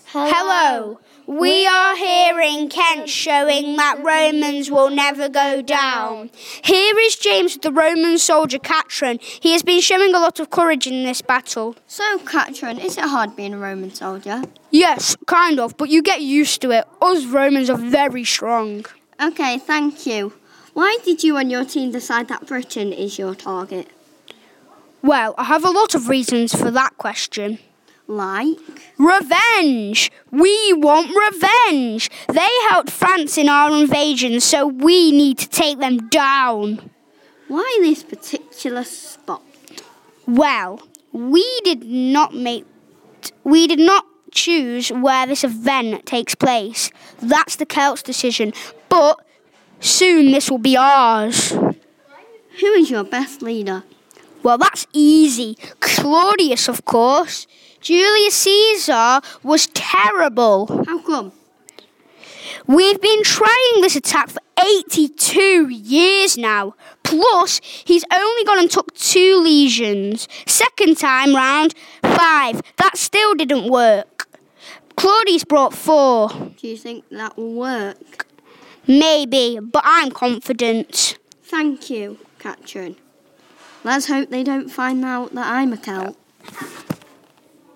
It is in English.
Hello. We are here in Kent showing that Romans will never go down. Here is James, the Roman soldier Catron. He has been showing a lot of courage in this battle. So, Catron, is it hard being a Roman soldier? Yes, kind of, but you get used to it. Us Romans are very strong. Okay, thank you. Why did you and your team decide that Britain is your target? Well, I have a lot of reasons for that question. Like? Revenge! We want revenge! They helped France in our invasion, so we need to take them down. Why this particular spot? Well, we did not choose where this event takes place. That's the Celts' decision, but soon this will be ours. Who is your best leader? Well, that's easy. Claudius, of course. Julius Caesar was terrible. How come? We've been trying this attack for 82 years now. Plus, he's only gone and took 2 legions. Second time round, 5. That still didn't work. Claudius brought 4. Do you think that will work? Maybe, but I'm confident. Thank you, Catron. Let's hope they don't find out that I'm a Celt.